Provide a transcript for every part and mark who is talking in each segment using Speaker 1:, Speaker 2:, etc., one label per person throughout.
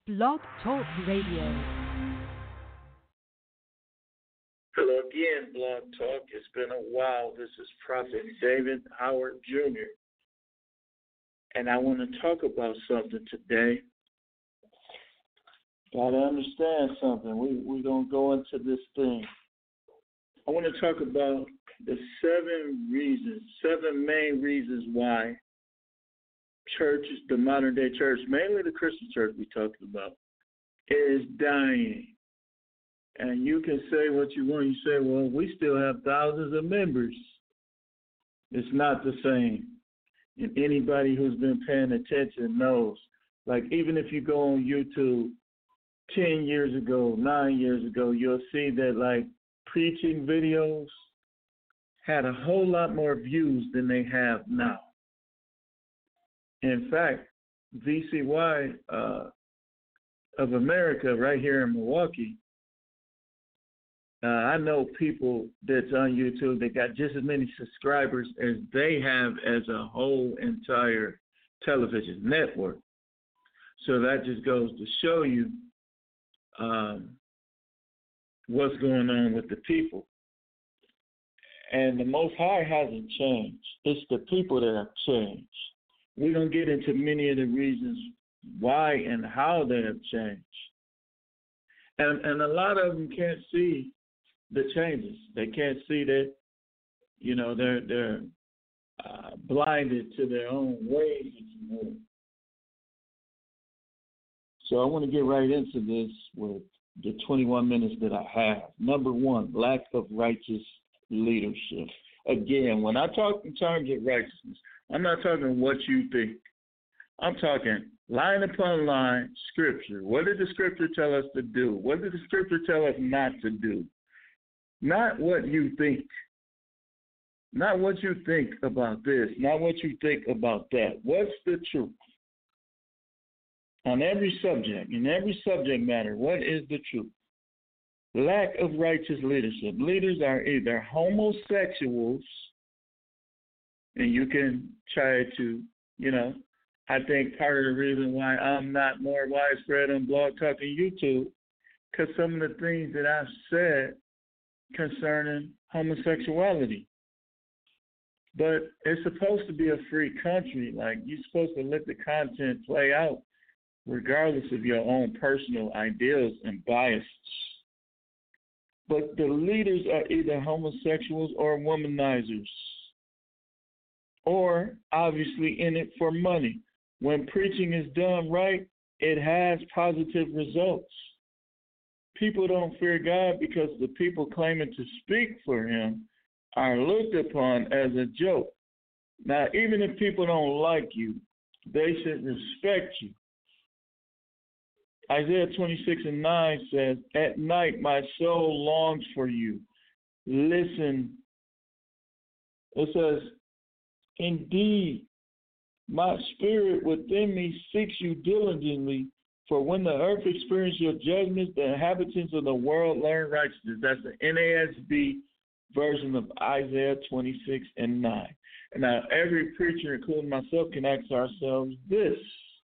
Speaker 1: Blog Talk Radio.
Speaker 2: Hello again, Blog Talk. It's been a while. This is Prophet David Howard Jr. And I want to talk about something today. Got to understand something. We're going to go into this thing. I want to talk about the seven main reasons why churches, the modern day church, mainly the Christian church we talked about, is dying. And you can say what you want. You say, well, we still have thousands of members. It's not the same. And anybody who's been paying attention knows. Like, even if you go on YouTube 10 years ago, 9 years ago, you'll see that, like, preaching videos had a whole lot more views than they have now. In fact, VCY of America right here in Milwaukee, I know people that's on YouTube that got just as many subscribers as they have as a whole entire television network. So that just goes to show you what's going on with the people. And the Most High hasn't changed. It's the people that have changed. We don't get into many of the reasons why and how they have changed. And a lot of them can't see the changes. They can't see that, you know, they're blinded to their own ways. So I want to get right into this with the 21 minutes that I have. Number one, lack of righteous leadership. Again, when I talk in terms of righteousness, I'm not talking what you think. I'm talking line upon line, Scripture. What did the Scripture tell us to do? What did the Scripture tell us not to do? Not what you think. Not what you think about this. Not what you think about that. What's the truth? On every subject, in every subject matter, what is the truth? Lack of righteous leadership. Leaders are either homosexuals, and you can try to, you know, I think part of the reason why I'm not more widespread on Blog Talk and YouTube, because some of the things that I've said concerning homosexuality. But it's supposed to be a free country. Like, you're supposed to let the content play out regardless of your own personal ideals and biases. But the leaders are either homosexuals or womanizers, or obviously in it for money. When preaching is done right, it has positive results. People don't fear God because the people claiming to speak for him are looked upon as a joke. Now, even if people don't like you, they should respect you. Isaiah 26:9 says, "At night my soul longs for you." Listen. It says, "Indeed, my spirit within me seeks you diligently, for when the earth experiences your judgments, the inhabitants of the world learn righteousness." That's the NASB version of Isaiah 26:9. And now every preacher, including myself, can ask ourselves this.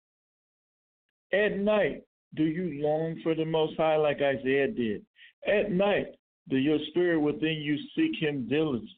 Speaker 2: At night, do you long for the Most High like Isaiah did? At night, do your spirit within you seek him diligently?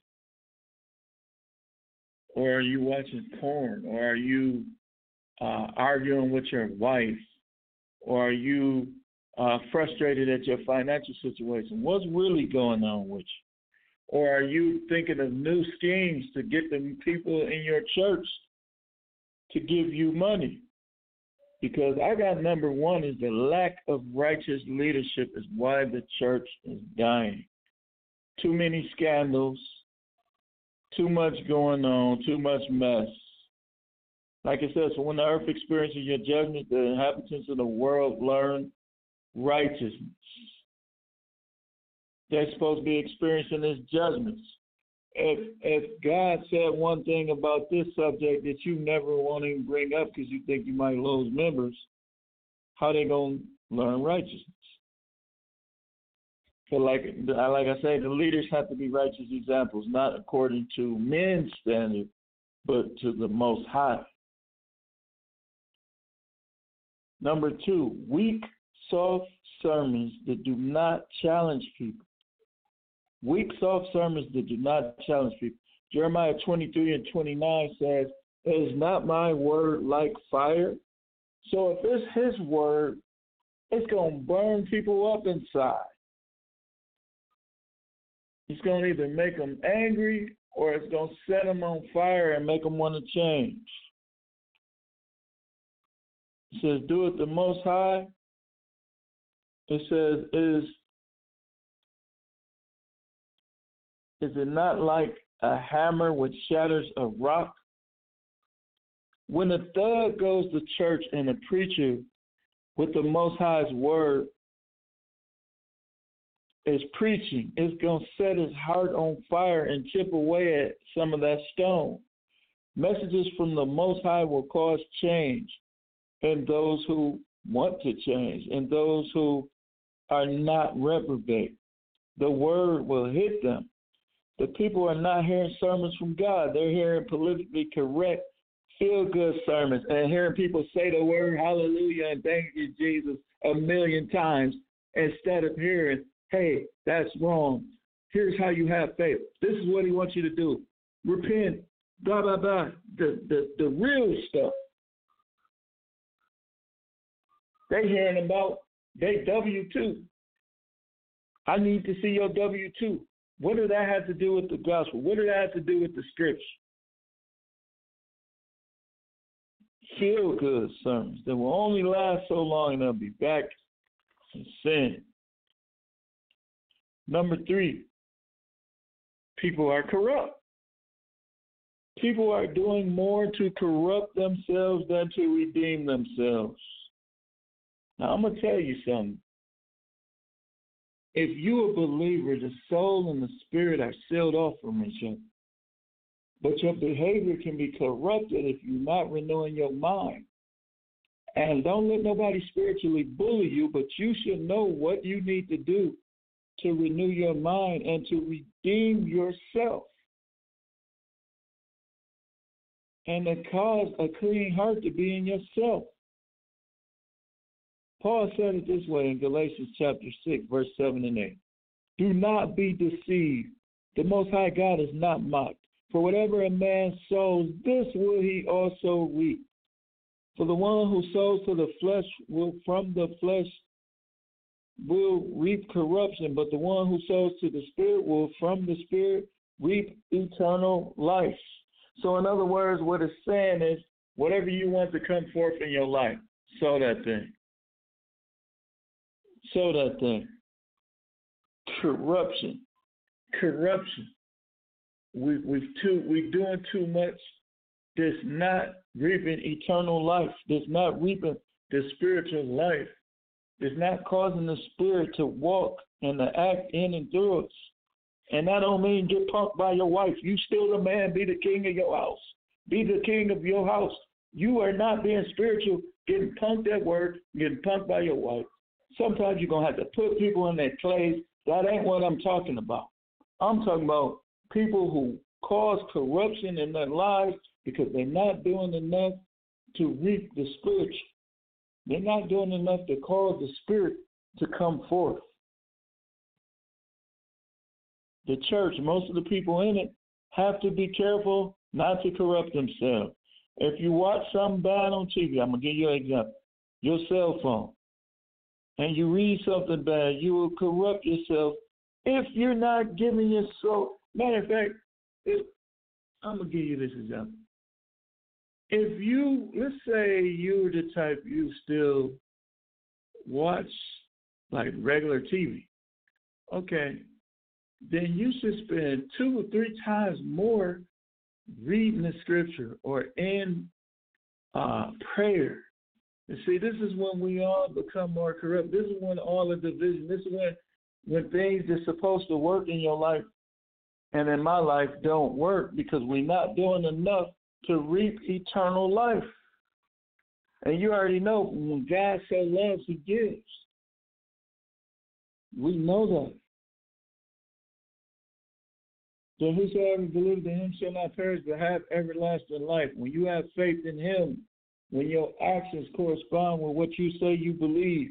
Speaker 2: Or are you watching porn? Or are you arguing with your wife? Or are you frustrated at your financial situation? What's really going on with you? Or are you thinking of new schemes to get the people in your church to give you money? Because I got number one is the lack of righteous leadership is why the church is dying. Too many scandals, too much going on, too much mess. Like it says, so when the earth experiences your judgment, the inhabitants of the world learn righteousness. They're supposed to be experiencing his judgments. If God said one thing about this subject that you never want to bring up because you think you might lose members, how they going to learn righteousness? So like I said, the leaders have to be righteous examples, not according to men's standard, but to the Most High. Number 2, weak, soft sermons that do not challenge people. Weak, soft sermons that do not challenge people. Jeremiah 23:29 says, "Is not my word like fire?" So if it's his word, it's going to burn people up inside. It's going to either make them angry or it's going to set them on fire and make them want to change. It says, "Do it the Most High." It says, is it not like a hammer which shatters a rock? When a thug goes to church and a preacher with the Most High's word is preaching, it's going to set his heart on fire and chip away at some of that stone. Messages from the Most High will cause change in those who want to change and those who are not reprobate. The word will hit them. The people are not hearing sermons from God. They're hearing politically correct, feel-good sermons and hearing people say the word hallelujah and thank you, Jesus, a million times instead of hearing, hey, that's wrong. Here's how you have faith. This is what he wants you to do. Repent, blah, blah, blah. The real stuff. They hearing about they W-2. I need to see your W-2. What does that have to do with the gospel? What does that have to do with the scripture? Feel-good sermons that will only last so long and they'll be back in sin. Number 3, people are corrupt. People are doing more to corrupt themselves than to redeem themselves. Now, I'm going to tell you something. If you're a believer, the soul and the spirit are sealed off from each other. But your behavior can be corrupted if you're not renewing your mind. And don't let nobody spiritually bully you, but you should know what you need to do to renew your mind and to redeem yourself. And to cause a clean heart to be in yourself. Paul said it this way in Galatians chapter 6, verse 7 and 8. Do not be deceived. The Most High God is not mocked. For whatever a man sows, this will he also reap. For the one who sows to the flesh will from the flesh will reap corruption, but the one who sows to the Spirit will from the Spirit reap eternal life. So in other words, what it's saying is, whatever you want to come forth in your life, sow that thing. Sow that thing. Corruption. We're doing too much that's not reaping eternal life, that's not reaping the spiritual life, that's not causing the spirit to walk and to act in and through us. And that don't mean get punked by your wife. You still the man, be the king of your house. Be the king of your house. You are not being spiritual, getting punked at work, getting punked by your wife. Sometimes you're going to have to put people in their place. That ain't what I'm talking about. I'm talking about people who cause corruption in their lives because they're not doing enough to reap the spiritual. They're not doing enough to cause the spirit to come forth. The church, most of the people in it, have to be careful not to corrupt themselves. If you watch something bad on TV, I'm going to give you an example. Your cell phone. And you read something bad, you will corrupt yourself if you're not giving your soul. Matter of fact, I'm going to give you this example. If you, let's say you're the type you still watch like regular TV, okay, then you should spend 2 or 3 times more reading the scripture or in prayer. And see, this is when we all become more corrupt. This is when all the division, this is when things that's supposed to work in your life and in my life don't work because we're not doing enough to reap eternal life. And you already know when God so loves, he gives. We know that. So whosoever believes in him shall not perish but have everlasting life. When you have faith in him, when your actions correspond with what you say you believe.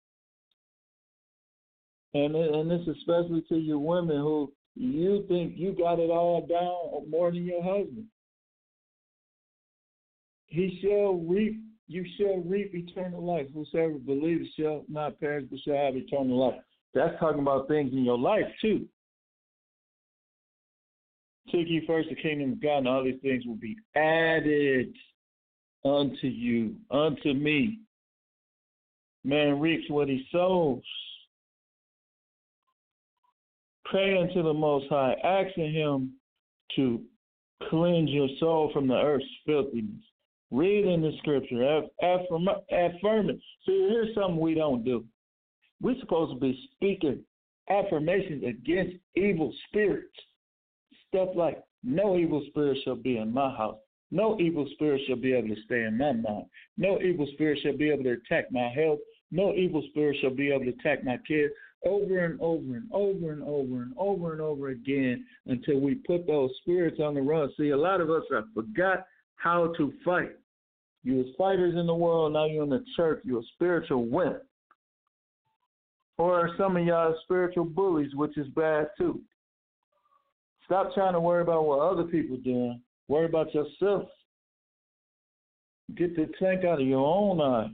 Speaker 2: And this especially to your women who you think you got it all down more than your husband. You shall reap eternal life. Whosoever believes shall not perish but shall have eternal life. That's talking about things in your life too. Seek ye first the kingdom of God, and all these things will be added unto you, unto me. Man reaps what he sows. Pray unto the Most High, asking him to cleanse your soul from the earth's filthiness. Read in the scripture, affirm it. See, here's something we don't do. We're supposed to be speaking affirmations against evil spirits. Stuff like, no evil spirit shall be in my house. No evil spirit shall be able to stay in my mind. No evil spirit shall be able to attack my health. No evil spirit shall be able to attack my kids. Over and over and over and over and over and over again until we put those spirits on the run. See, a lot of us have forgot how to fight. You was fighters in the world, now you're in the church. You're a spiritual wimp. Or some of y'all are spiritual bullies, which is bad too. Stop trying to worry about what other people are doing. Worry about yourself. Get the tank out of your own eye.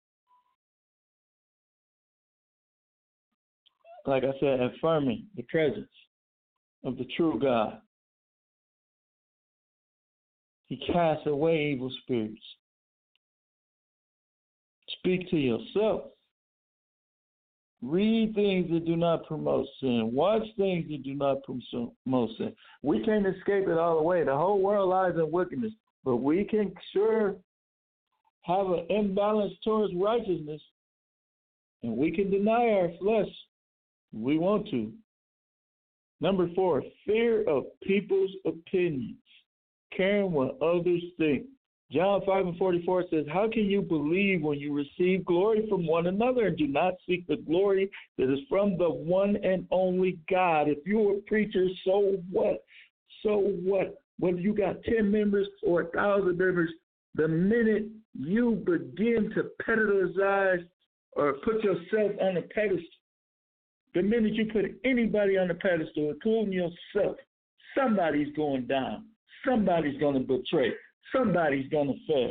Speaker 2: Like I said, affirming the presence of the true God. He casts away evil spirits. Speak to yourself. Read things that do not promote sin. Watch things that do not promote sin. We can't escape it all the way. The whole world lies in wickedness. But we can sure have an imbalance towards righteousness. And we can deny our flesh. We want to. Number 4, fear of people's opinions, caring what others think. John 5:44 says, how can you believe when you receive glory from one another and do not seek the glory that is from the one and only God? If you're a preacher, so what? So what? Whether you got 10 members or 1,000 members, the minute you begin to pedestalize or put yourself on a pedestal, the minute you put anybody on the pedestal, including yourself, somebody's going down. Somebody's going to betray. Somebody's going to fail.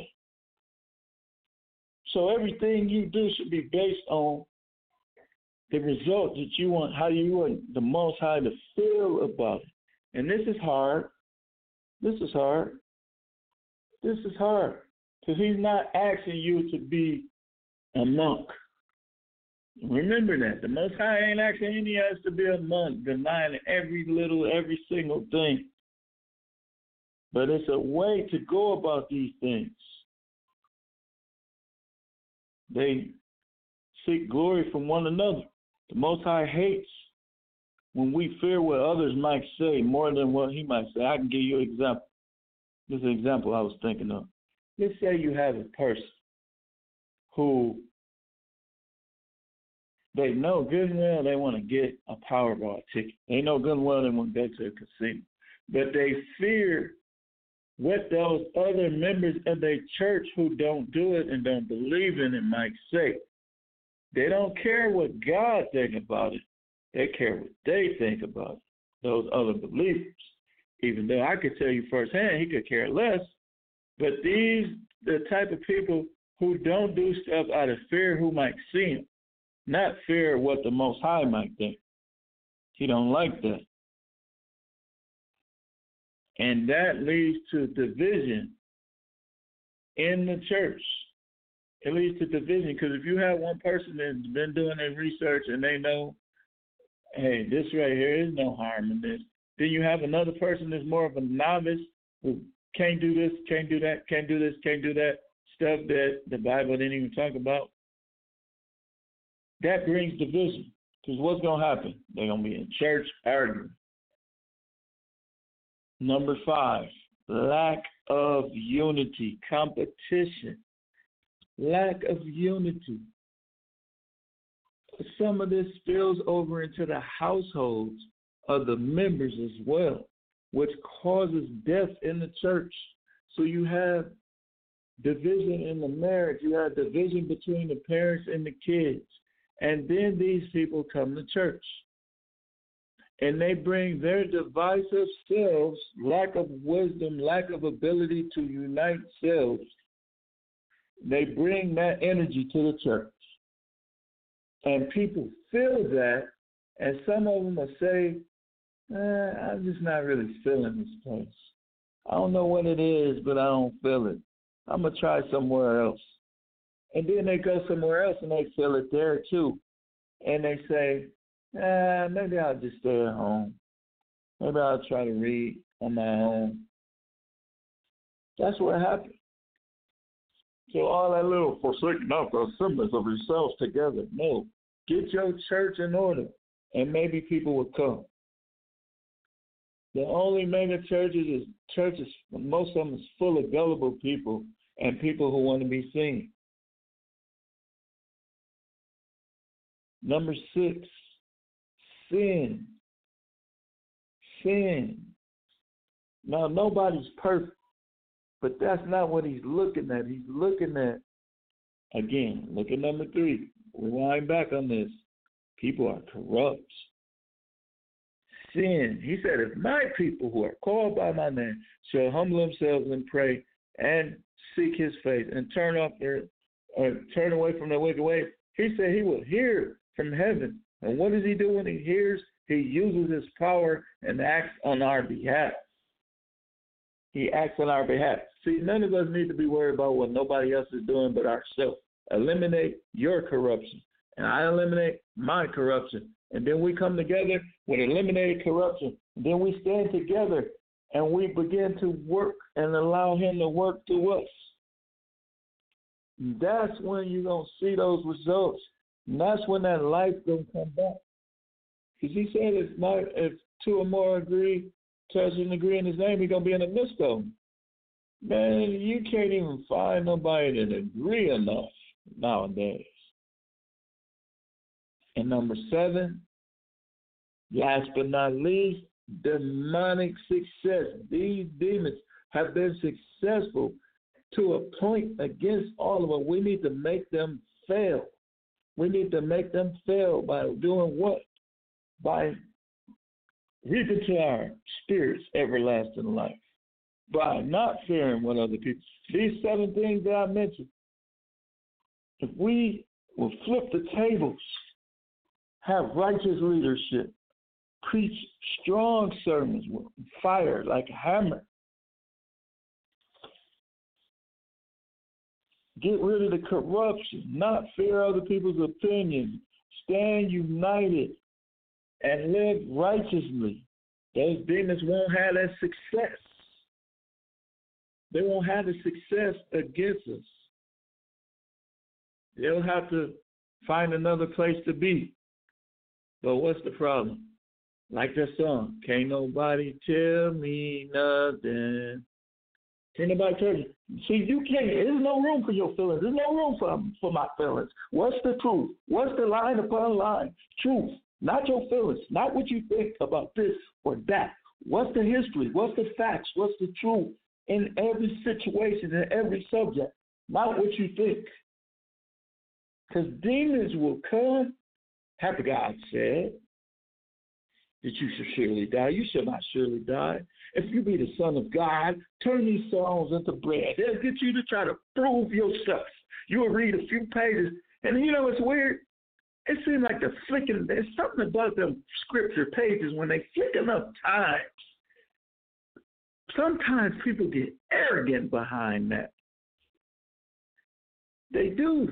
Speaker 2: So everything you do should be based on the result that you want, how you want the Most High to feel about it. And this is hard. This is hard. This is hard. Because he's not asking you to be a monk. Remember that. The Most High ain't asking any of us to be a monk, denying every single thing. But it's a way to go about these things. They seek glory from one another. The Most High hates when we fear what others might say more than what he might say. I can give you an example. This is an example I was thinking of. Let's say you have a person who they know good and well they want to get a Powerball ticket. They know good and well they want to go to a casino. But they fear what those other members of their church who don't do it and don't believe in it might say. They don't care what God thinks about it. They care what they think about it, those other believers. Even though I could tell you firsthand he could care less. But these the type of people who don't do stuff out of fear who might see him, not fear what the Most High might think. He don't like that. And that leads to division in the church. It leads to division because if you have one person that's been doing their research and they know, hey, this right here is no harm in this, then you have another person that's more of a novice who can't do this, can't do that, can't do this, can't do that, stuff that the Bible didn't even talk about. That brings division because what's going to happen? They're going to be in church arguing. Number 5, lack of unity, competition, lack of unity. Some of this spills over into the households of the members as well, which causes death in the church. So you have division in the marriage. You have division between the parents and the kids. And then these people come to church. And they bring their divisive selves, lack of wisdom, lack of ability to unite selves. They bring that energy to the church. And people feel that, and some of them will say, I'm just not really feeling this place. I don't know what it is, but I don't feel it. I'm going to try somewhere else. And then they go somewhere else and they feel it there too. And they say, maybe I'll just stay at home. Maybe I'll try to read on my own. That's what happened. So all that little forsaking of the assemblies of yourselves together. No. Get your church in order, and maybe people will come. The only mega churches, most of them is full of gullible people and people who want to be seen. Number 6, sin. Sin. Now, nobody's perfect, but that's not what he's looking at. He's looking at, again, look at number 3. Rewind back on this. People are corrupt. Sin. He said, if my people who are called by my name shall humble themselves and pray and seek his face and turn away from their wicked ways, he said he will hear from heaven. And what does he do when he hears? He uses his power and acts on our behalf. He acts on our behalf. See, none of us need to be worried about what nobody else is doing but ourselves. Eliminate your corruption, and I eliminate my corruption. And then we come together with eliminated corruption. And then we stand together and we begin to work and allow him to work through us. That's when you're going to see those results. And that's when that life going to come back. Because he said if 2 or more touch and agree in his name, he's going to be in the midst of them. Man, you can't even find nobody that agree enough nowadays. And number 7, last but not least, demonic success. These demons have been successful to a point against all of us. We need to make them fail. We need to make them fail by doing what? By reaping to our spirits everlasting life. By not fearing what other people. These 7 things that I mentioned, if we will flip the tables, have righteous leadership, preach strong sermons with fire like a hammer, get rid of the corruption, not fear other people's opinions, stand united, and live righteously, those demons won't have that success. They won't have the success against us. They'll have to find another place to be. But what's the problem? Like that song, can't nobody tell me nothing. Can't nobody tell you. See, you can't. There's no room for your feelings. There's no room for my feelings. What's the truth? What's the line upon line? Truth, not your feelings, not what you think about this or that. What's the history? What's the facts? What's the truth in every situation, in every subject? Not what you think. Because demons will come. Happy God said that you should surely die. You shall not surely die. If you be the Son of God, turn these stones into bread. They'll get you to try to prove yourself. You will read a few pages, and you know it's weird. It seems like they're flicking. There's something about them scripture pages when they flick enough times. Sometimes people get arrogant behind that. They do.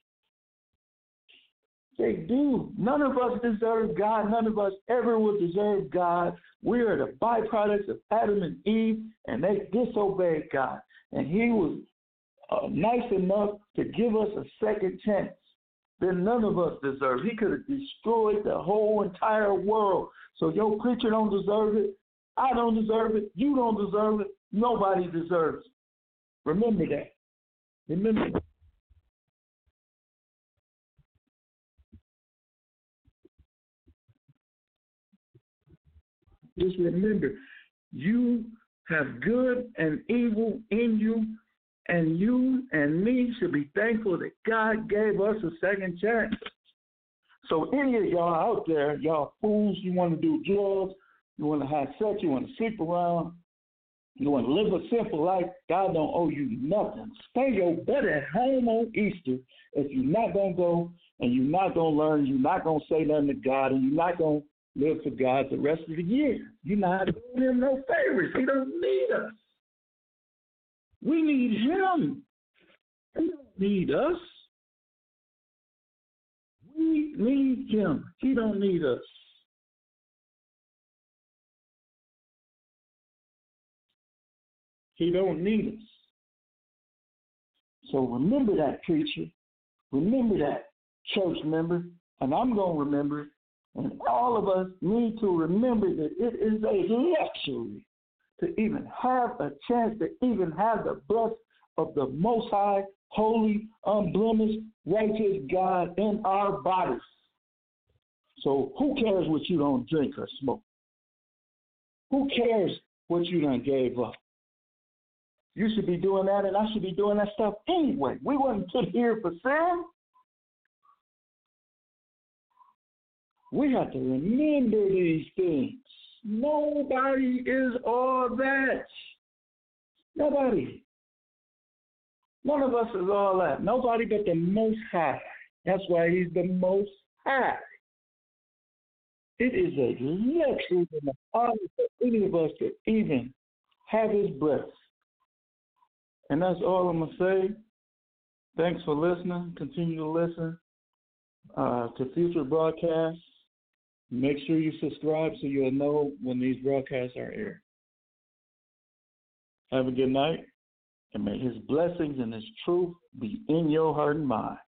Speaker 2: They do. None of us deserve God. None of us ever will deserve God. We are the byproducts of Adam and Eve, and they disobeyed God. And he was nice enough to give us a second chance. Then none of us deserve. He could have destroyed the whole entire world. So your preacher don't deserve it. I don't deserve it. You don't deserve it. Nobody deserves it. Remember that. Remember that. Just remember, you have good and evil in you, and you and me should be thankful that God gave us a second chance. So any of y'all out there, y'all fools, you want to do drugs, you want to have sex, you want to sleep around, you want to live a simple life, God don't owe you nothing. Stay your butt at home on Easter if you're not going to go and you're not going to learn, you're not going to say nothing to God, and you're not going to live for God the rest of the year. You're not doing him no favors. He don't need us. We need him. He don't need us. We need him. He don't need us. He don't need us. So remember that, preacher. Remember that, church member. And I'm going to remember it. And all of us need to remember that it is a luxury to even have a chance to even have the breath of the Most High, holy, unblemished, righteous God in our bodies. So who cares what you don't drink or smoke? Who cares what you done gave up? You should be doing that, and I should be doing that stuff anyway. We wasn't put here for sin. We have to remember these things. Nobody is all that. Nobody. None of us is all that. Nobody but the Most High. That's why he's the Most High. It is a luxury and an honor for any of us to even have his breath. And that's all I'm going to say. Thanks for listening. Continue to listen to future broadcasts. Make sure you subscribe so you'll know when these broadcasts are aired. Have a good night, and may his blessings and his truth be in your heart and mind.